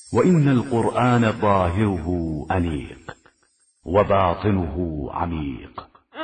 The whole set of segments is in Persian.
وإن القرآن ظاهره أنيق وباطنه عميق.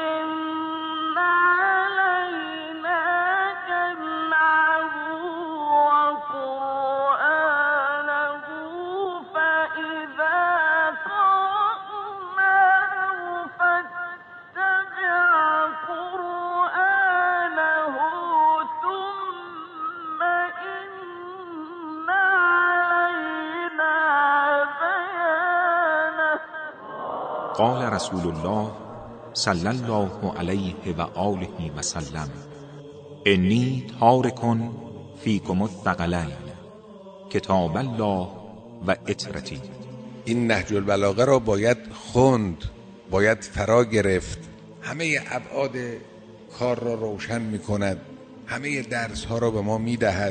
قال رسول الله صلی الله علیه و آله و سلم: انی تارک فیکم الثقلین کتاب الله و اطرتی. این نهج البلاغه را باید خوند، باید فرا گرفت. همه ابعاد کار را روشن می کند، همه درس ها را به ما می دهد.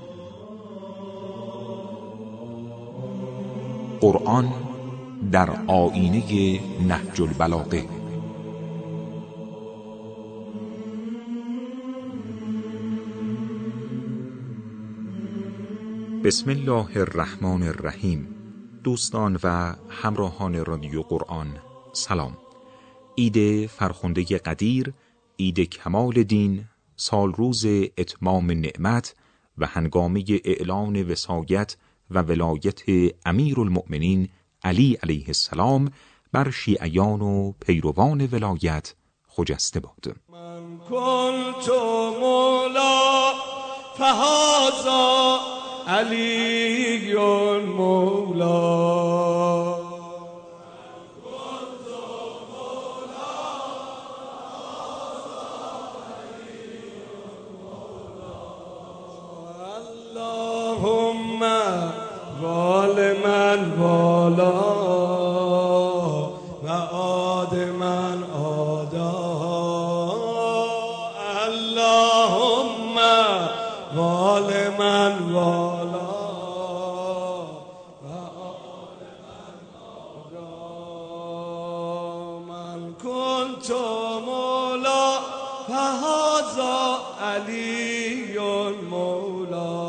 قرآن در آیینه نهج البلاغه. بسم الله الرحمن الرحیم. دوستان و همراهان رادیو قرآن سلام. عید فرخنده قدیر، عید کمال دین، سال روز اتمام نعمت و هنگامه اعلان وصایت و ولایت امیرالمؤمنین علی علیه السلام بر شیعیان و پیروان ولایت خجسته باد. من کنت مولا فهذا علی مولا. اللهم وال من والا و عاد من عادا. اللهم وال من والا و عاد من عادا. من کنت مولا فهذا علی مولا.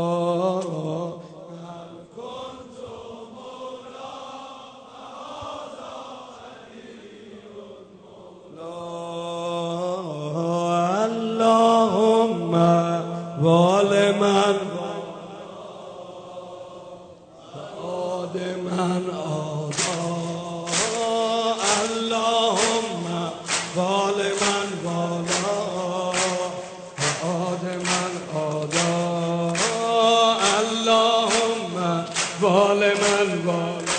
وال من عاد من عادا. اللهم وال من والا عاد من عادا. اللهم وال من والا.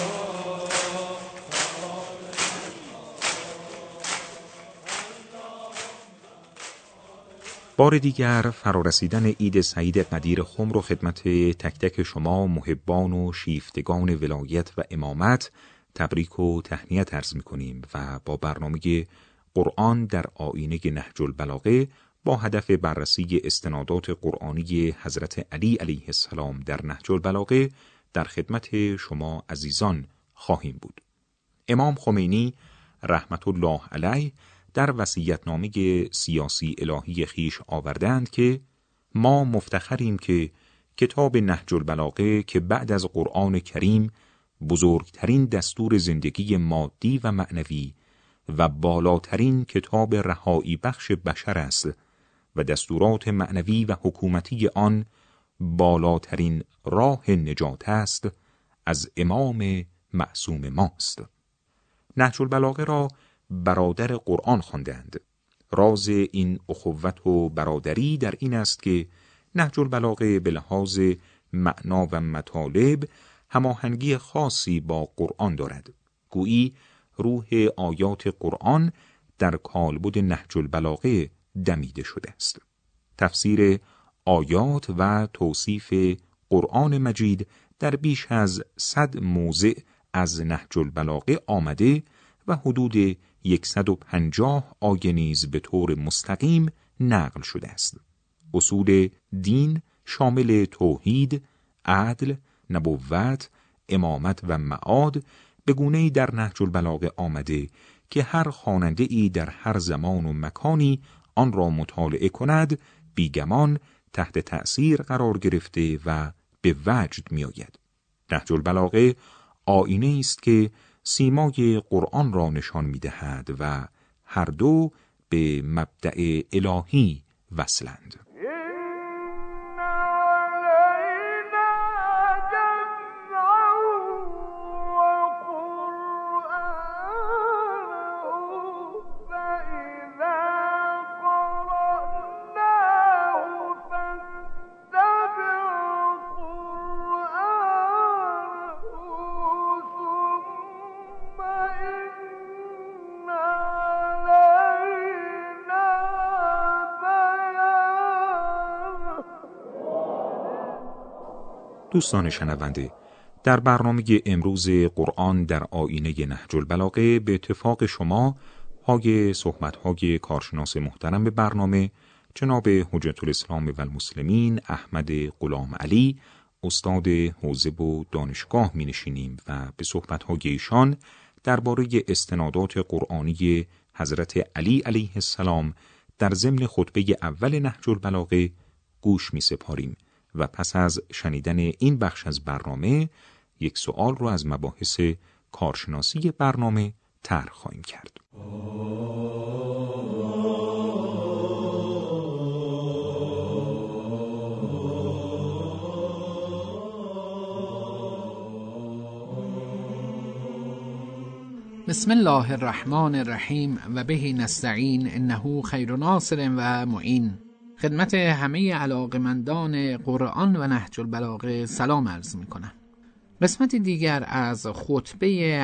بار دیگر فرارسیدن عید سعید قدیر خم رو خدمت تک تک شما محبان و شیفتگان ولایت و امامت تبریک و تهنیت عرض می‌کنیم و با برنامه قرآن در آیینه نهج البلاغه با هدف بررسی استنادات قرآنی حضرت علی علیه السلام در نهج البلاغه در خدمت شما عزیزان خواهیم بود. امام خمینی رحمت الله علیه در وصیت‌نامه سیاسی الهی خیش آوردند که ما مفتخریم که کتاب نهج البلاغه که بعد از قرآن کریم بزرگترین دستور زندگی مادی و معنوی و بالاترین کتاب رهایی بخش بشر است و دستورات معنوی و حکومتی آن بالاترین راه نجات است، از امام معصوم ماست. نهج البلاغه را برادر قرآن خواندند. راز این اخوت و برادری در این است که نهج البلاغه به لحاظ معنا و مطالب هماهنگی خاصی با قرآن دارد. گویی روح آیات قرآن در کالبد نهج البلاغه دمیده شده است. تفسیر آیات و توصیف قرآن مجید در بیش از 100 موضع از نهج البلاغه آمده و حدود 150 آیه نیز به طور مستقیم نقل شده است. اصول دین شامل توحید، عدل، نبوت، امامت و معاد به گونه‌ای در نهج البلاغه آمده که هر خواننده‌ای در هر زمان و مکانی آن را مطالعه کند بیگمان تحت تأثیر قرار گرفته و به وجد می آید. نهج البلاغه آینه است که سیمای قرآن را نشان می‌دهد و هر دو به مبدأ الهی وصلند. دوستان شنونده، در برنامه امروز قرآن در آینه نهج البلاغه به اتفاق شما پای صحبت‌های کارشناس محترم به برنامه جناب حجت الاسلام و المسلمین احمد غلام علی استاد حوزه و دانشگاه می نشینیم و به صحبت‌های ایشان درباره استنادات قرآنی حضرت علی علیه السلام در ضمن خطبه اول نهج البلاغه گوش می سپاریم و پس از شنیدن این بخش از برنامه یک سوال رو از مباحث کارشناسی برنامه طرح خواهیم کرد. بسم الله الرحمن الرحیم و به نستعین انه خیر ناصر و معین. خدمت همه علاقمندان قرآن و نهج البلاغه سلام عرض می کنم. قسمت دیگر از خطبه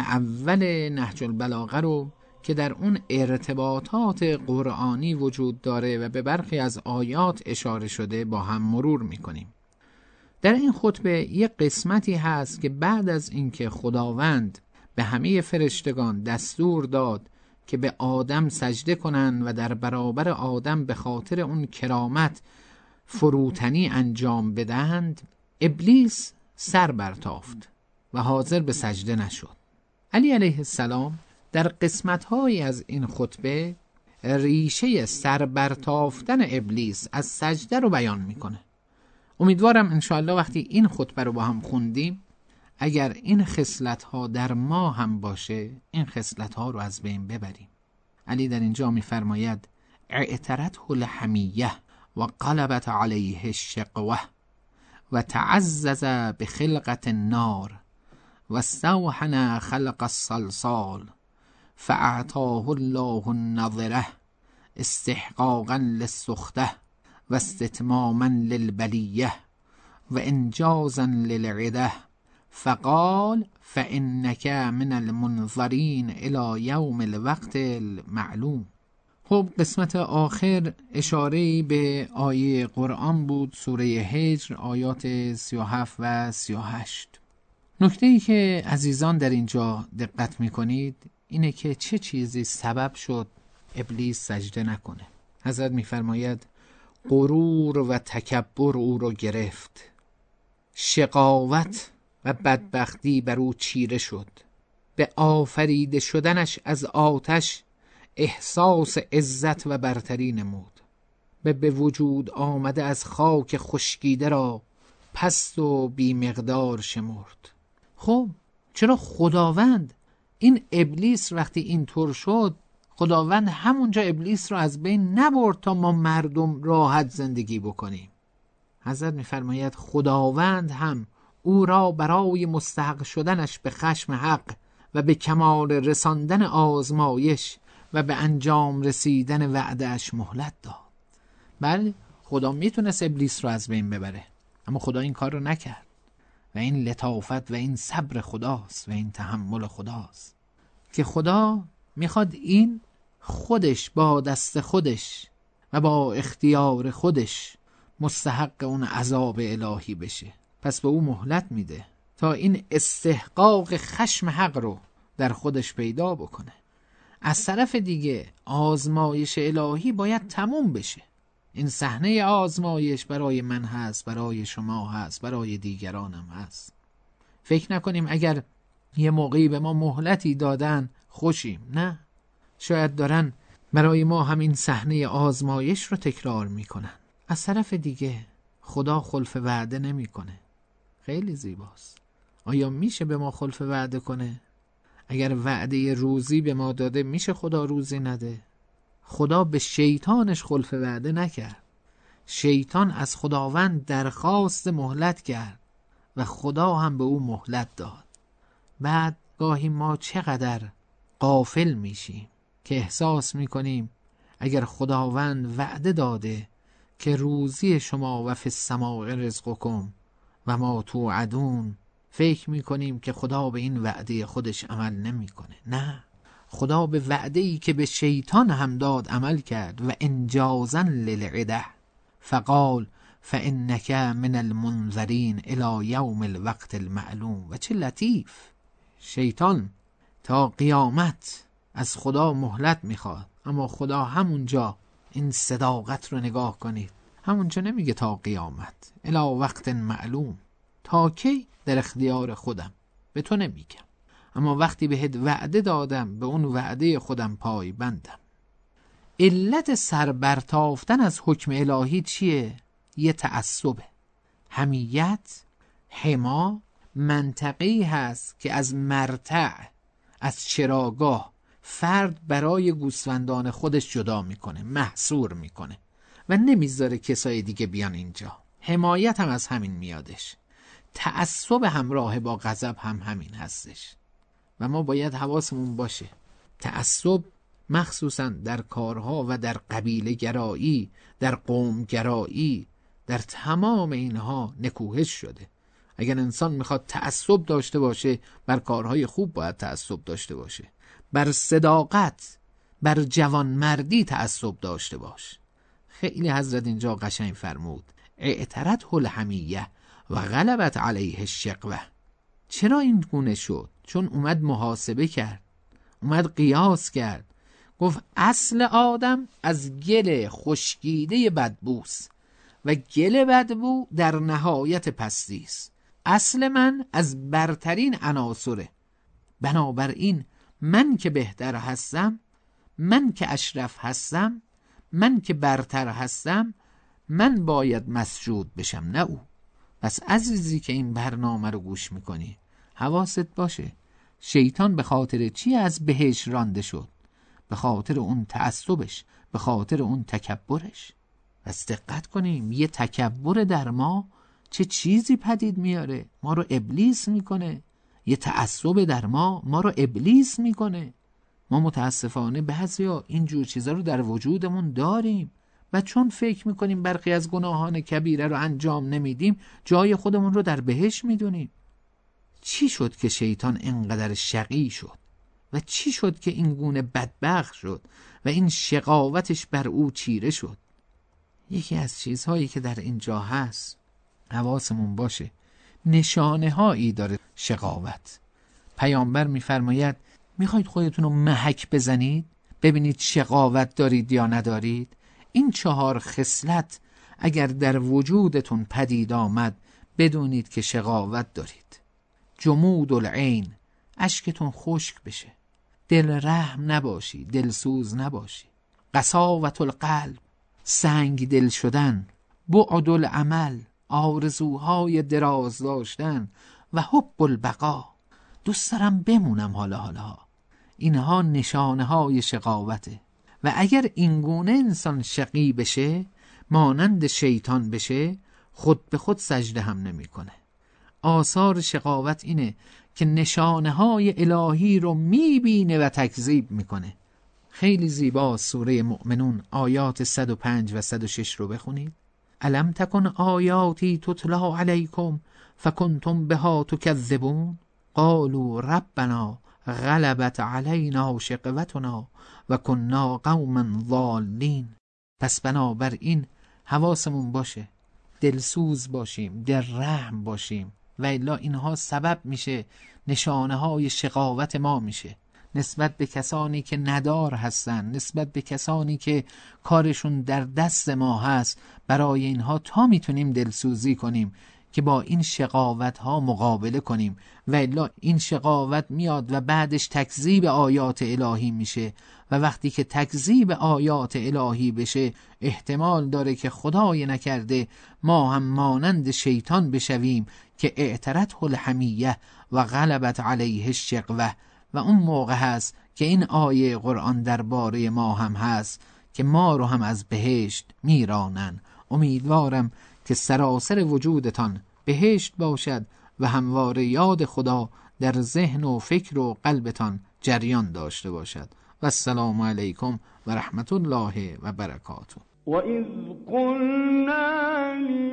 اول نهج البلاغه رو که در اون ارتباطات قرآنی وجود داره و به برخی از آیات اشاره شده با هم مرور می کنیم. در این خطبه یک قسمتی هست که بعد از اینکه خداوند به همه فرشتگان دستور داد که به آدم سجده کنند و در برابر آدم به خاطر اون کرامت فروتنی انجام بدهند، ابلیس سر برتافت و حاضر به سجده نشد. علی علیه السلام در قسمت‌هایی از این خطبه ریشه سر برتافتن ابلیس از سجده رو بیان میکنه. امیدوارم انشاءالله وقتی این خطبه رو با هم خوندیم اگر این خصلت‌ها در ما هم باشه این خصلت‌ها رو از بین ببریم. علی در اینجا می‌فرماید اعترته الحمیه و قلبت علیه الشقوه و تعزز بخلقت النار و استوحن خلق الصلصال فاعطاه الله النظره استحقاقا للسخطه و استتماما للبلیه و انجازا للعده فقال فإنك من المنظرین الی یوم الوقت المعلوم. خب قسمت آخر اشاره‌ای به آیه قرآن بود، سوره هجر آیات 37 و 38. نکته‌ای که عزیزان در اینجا دقت می‌کنید اینه که چه چیزی سبب شد ابلیس سجده نکنه. حضرت می‌فرماید غرور و تکبر او رو گرفت، شقاوت و بدبختی بر او چیره شد، به آفریده شدنش از آتش احساس عزت و برتری نمود، به وجود آمده از خاک خشکیده را پست و بی مقدار شمرد. خب چرا خداوند این ابلیس وقتی اینطور شد خداوند همونجا ابلیس را از بین نبرد تا ما مردم راحت زندگی بکنیم؟ حضرت می‌فرماید خداوند هم او را برای مستحق شدنش به خشم حق و به کمال رساندن آزمایش و به انجام رسیدن وعدهش مهلت داد. بله خدا میتونست ابلیس رو از بین ببره، اما خدا این کار رو نکرد و این لطافت و این صبر خداست و این تحمل خداست که خدا میخواد این خودش با دست خودش و با اختیار خودش مستحق اون عذاب الهی بشه، پس به او مهلت میده تا این استحقاق خشم حق رو در خودش پیدا بکنه. از طرف دیگه آزمایش الهی باید تموم بشه. این صحنه آزمایش برای من هست، برای شما هست، برای دیگرانم هست. فکر نکنیم اگر یه موقعی به ما مهلتی دادن خوشیم، نه، شاید دارن برای ما همین صحنه آزمایش رو تکرار میکنن. از طرف دیگه خدا خلف وعده نمیکنه. خیلی زیباست. آیا میشه به ما خلف وعده کنه؟ اگر وعده روزی به ما داده میشه خدا روزی نده؟ خدا به شیطانش خلف وعده نکرد. شیطان از خداوند درخواست مهلت کرد و خدا هم به او مهلت داد. بعد گاهی ما چقدر غافل میشیم که احساس میکنیم اگر خداوند وعده داده که روزی شما و فی السماء رزقکم و ما توعدون، فکر میکنیم که خدا به این وعده خودش عمل نمیکنه. نه، خدا به وعده‌ای که به شیطان هم داد عمل کرد و انجازا للعده فقال فانک من المنذرین الی یوم الوقت المعلوم. و چه لطیف، شیطان تا قیامت از خدا مهلت میخواد، اما خدا همونجا، این صداقت رو نگاه کنید، همونجا نمیگه تا قیامت، الی وقت معلوم، تا کی؟ در اختیار خودم، به تو نمیگم، اما وقتی بهت وعده دادم به اون وعده خودم پای بندم. علت سربرتافتن از حکم الهی چیه؟ یه تعصبه. حمیت، حما، منطقی هست که از مرتع، از چراگاه فرد برای گوسفندان خودش جدا میکنه، محصور میکنه و نمیذاره کسای دیگه بیان اینجا. حمایت هم از همین میادش. تعصب همراه با غضب هم همین هستش و ما باید حواسمون باشه. تعصب مخصوصا در کارها و در قبیله گرایی، در قوم گرایی، در تمام اینها نکوهش شده. اگر انسان میخواد تعصب داشته باشه، بر کارهای خوب باید تعصب داشته باشه، بر صداقت، بر جوانمردی تعصب داشته باش. خیلی حضرت اینجا قشنگ فرمود اعترته الحمیه و غلبت علیه الشقوه. چرا این گونه شد؟ چون اومد محاسبه کرد، اومد قیاس کرد، گفت اصل آدم از گل خشکیده بدبوست و گل بدبو در نهایت پستیست. اصل من از برترین عناصره، بنابراین من که بهتر هستم، من که اشرف هستم، من که برتر هستم، من باید مسجود بشم، نه او. پس عزیزی که این برنامه رو گوش میکنی، حواست باشه شیطان به خاطر چی از بهش رانده شد؟ به خاطر اون تعصبش، به خاطر اون تکبرش. پس دقت کنیم، یه تکبر در ما چه چیزی پدید میاره؟ ما رو ابلیس میکنه. یه تعصب در ما رو ابلیس میکنه. ما متاسفانه بعضیا اینجور چیزا رو در وجودمون داریم و چون فکر میکنیم برخی از گناهان کبیره رو انجام نمیدیم، جای خودمون رو در بهشت میدونیم. چی شد که شیطان اینقدر شقی شد و چی شد که این گونه بدبخت شد و این شقاوتش بر او چیره شد؟ یکی از چیزهایی که در اینجا هست، حواسمون باشه، نشانه هایی داره شقاوت. پیامبر میفرماید میخواید خودتون رو محک بزنید ببینید شقاوت دارید یا ندارید؟ این 4 خصلت اگر در وجودتون پدید آمد، بدونید که شقاوت دارید. جمود العین، اشکتون خشک بشه، دل رحم نباشی، دلسوز نباشی. قساوت القلب، سنگ دل شدن. بعد العمل، آرزوهای دراز داشتن. و حب البقا، دوست دارم بمونم حالا. اینها نشانه های شقاوته و اگر اینگونه انسان شقی بشه، مانند شیطان بشه، خود به خود سجده هم نمیکنه. آثار شقاوت اینه که نشانه های الهی رو میبینه و تکذیب میکنه. خیلی زیبا سوره مؤمنون آیات 105 و 106 رو بخونید. الم تکن آیاتی تتلا علیکم فکنتم بها تکذبون قالوا ربنا غلبت علینا شقوتنا و کنا قوما ضالین. پس بنابراین حواسمون باشه، دلسوز باشیم، دل رحم باشیم و الا اینها سبب میشه، نشانه های شقاوت ما میشه نسبت به کسانی که ندار هستن، نسبت به کسانی که کارشون در دست ما هست. برای اینها تا میتونیم دلسوزی کنیم که با این شقاوت ها مقابله کنیم، و الا این شقاوت میاد و بعدش تکذیب آیات الهی میشه، و وقتی که تکذیب آیات الهی بشه احتمال داره که خدای نکرده ما هم مانند شیطان بشویم که اعترته الحمیه و غلبت علیه الشقوه، و اون موقع هست که این آیه قرآن درباره ما هم هست که ما رو هم از بهشت میرانن. امیدوارم که سراسر وجودتان بهشت باشد و همواره یاد خدا در ذهن و فکر و قلبتان جریان داشته باشد. و السلام علیکم و رحمت الله و برکاته. و اذ قلنا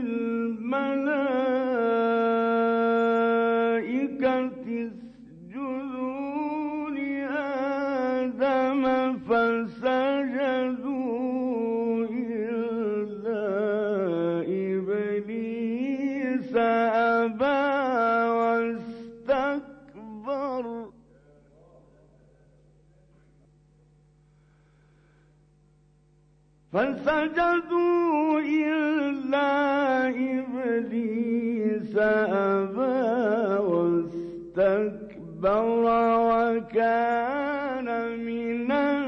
للملائکة اسجدوا لآدم فسجدوا إلا إبليس أبى واستكبر فسجدوا إلا إبليس أبى واستكبر وكان من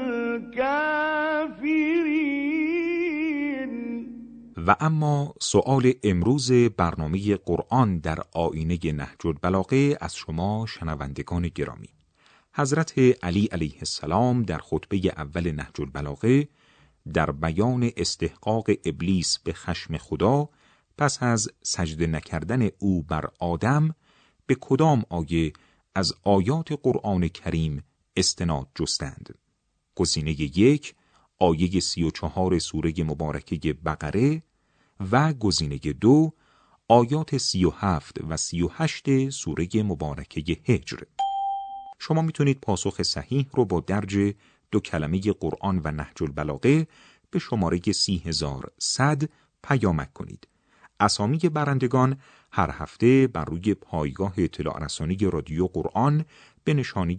الكافرين. و اما سؤال امروز برنامه قرآن در آیینه نهج البلاغه از شما شنوندگان گرامی. حضرت علی علیه السلام در خطبه اول نهج البلاغه در بیان استحقاق ابلیس به خشم خدا پس از سجده نکردن او بر آدم به کدام آیه از آیات قرآن کریم استناد جستند؟ گزینه 1 آیه 34 سوره مبارکه بقره و گزینه 2 آیات 37 و 38 سوره مبارکه هجر. شما میتونید پاسخ صحیح رو با درج 2 کلمه قرآن و نهج البلاغه به شماره 30100 پیامک کنید. اسامی برندگان هر هفته بر روی پایگاه اطلاع رسانی رادیو قرآن به نشانی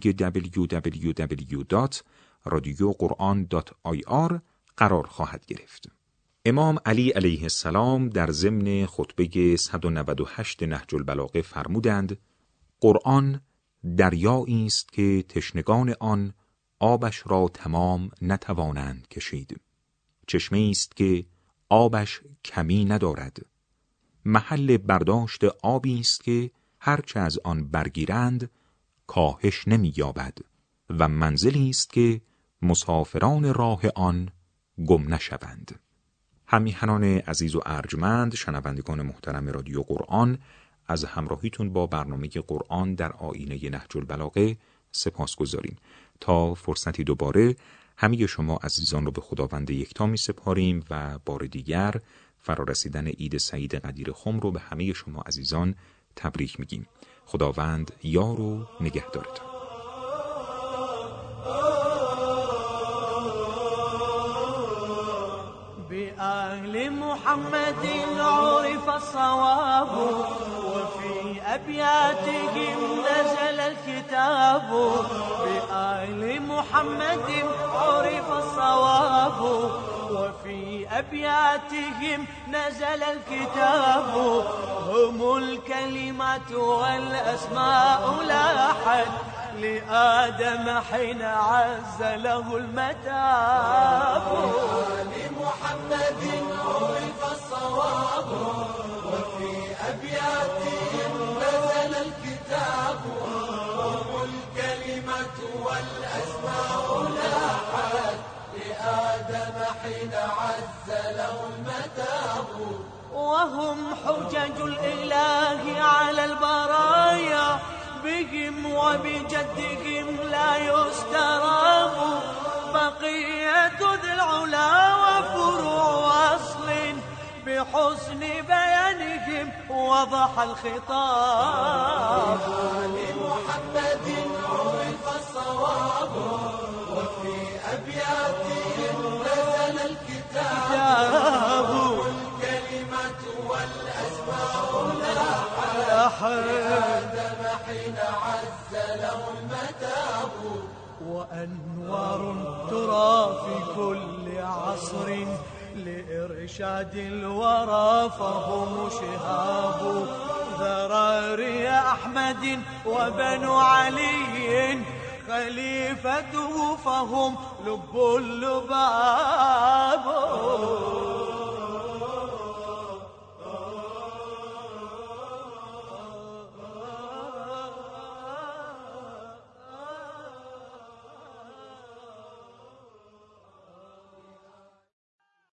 www.radioquran.ir قرار خواهد گرفت. امام علی علیه السلام در ضمن خطبه 198 نهج البلاغه فرمودند: قرآن دریایی است که تشنگان آن آبش را تمام نتوانند کشید. چشمه است که آبش کمی ندارد. محل برداشت آبی است که هرچه از آن برگیرند کاهش نمی یابد و منزلی است که مسافران راه آن گم نشوند. همیهنان عزیز و ارجمند، شنوندگان محترم رادیو قرآن، از همراهیتون با برنامه قرآن در آیینه نهج البلاغه سپاسگزاریم. تا فرصتی دوباره همه شما عزیزان رو به خداوند یکتا می سپاریم و بار دیگر فرارسیدن عید سعید قدیر خم رو به همه شما عزیزان تبریک میگیم. خداوند یار و نگهدارتان. بآل محمد عرف الصواب وفي أبياتهم نزل الكتاب. بآل محمد عرف الصواب وفي أبياتهم نزل الكتاب. هم الكلمات والأسماء لاحت لآدم حين عز له المتاب. لمحمد عرف الصواب وفي أبياتهم نزل الكتاب. هم الكلمة والأسماء لاحت لآدم حين عز له المتاب. وهم حجج الإله على البرايا بهم وبجدهم لا يستراب. بقية ذي العلا وفروع أصل بحسن بيانهم وضح الخطاب. لمحمد عرف الصواب وفي أبياتهم نزل الكتاب. والكلمة والأسماء لاحت حين عز له المتاب. وأنوار ترى في كل عصر لإرشاد الورى فهم شهاب ذراري أحمد وبنو علي خليفته فهم لب اللباب